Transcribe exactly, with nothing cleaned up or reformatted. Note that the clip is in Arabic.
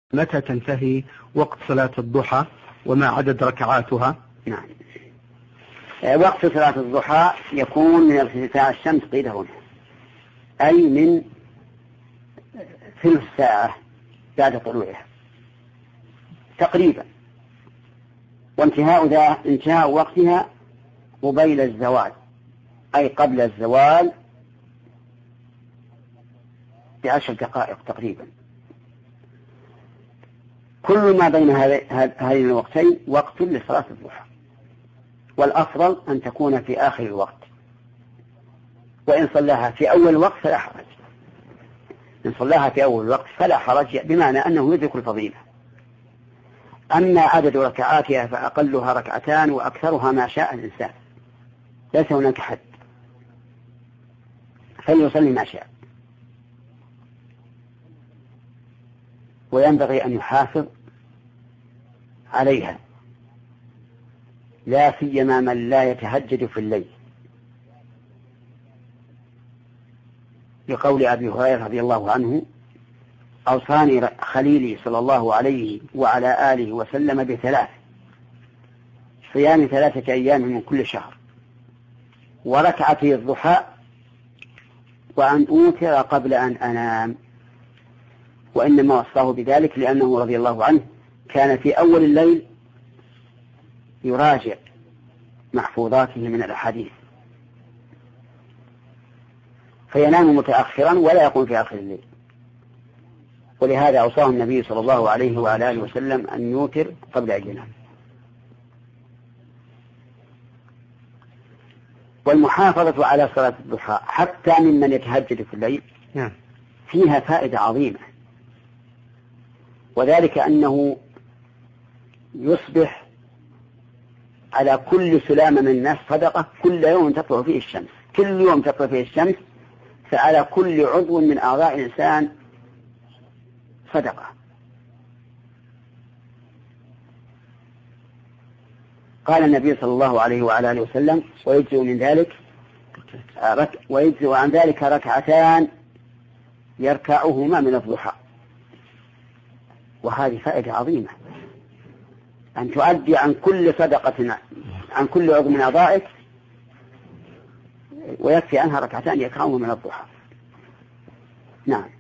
متى تنتهي وقت صلاة الضحى وما عدد ركعاتها؟ نعم. وقت صلاة الضحى يكون من ارتفاع الشمس قيد هنا، أي من ثلث ساعة بعد طلوعها تقريبا، وانتهاء ذا انتهاء وقتها قبيل الزوال، أي قبل الزوال بعشر دقائق تقريبا. كل ما بين هذين الوقتين وقت لصلاة الضحى، والأفضل أن تكون في آخر الوقت، وإن صلاها في أول الوقت فلا حرج. إن صلاها في أول الوقت فلا حرج، بمعنى أنه يدرك الفضيلة. أما عدد ركعاتها فأقلها ركعتان وأكثرها ما شاء الإنسان، ليس هناك حد، فليصلي ما شاء. وينبغي أن يحافظ عليها، لا سيما من لا يتهجد في الليل، لقول أبي هريرة رضي الله عنه: أوصاني خليلي صلى الله عليه وعلى آله وسلم بثلاث: صيام ثلاثة أيام من كل شهر، وركعتي الضحى، وأن أوتر قبل أن أنام. وإنما وصاه بذلك لأنه رضي الله عنه كان في أول الليل يراجع محفوظاته من الأحاديث، فينام متأخرا ولا يقوم في آخر الليل، ولهذا أوصاه النبي صلى الله عليه وعلى آله وسلم أن يوتر قبل أن ينام. والمحافظة على صلاة الضحى حتى ممن يتهجد في الليل فيها فائدة عظيمة، وذلك أنه يصبح على كل سلامة من الناس صدقة كل يوم تطلع فيه الشمس، كل يوم تطلع فيه الشمس، فعلى كل عضو من أعضاء الإنسان صدقة. قال النبي صلى الله عليه وعلى آله وسلم: ويجزئ من ذلك ويجزئ عن ذلك ركعتان يركعهما من الضحى. وهذه فائدة عظيمة، أن تؤدي عن كل صدقة عن كل عضو من أعضائك، ويكفي عنها ركعتان يركعهما من الضحى. نعم.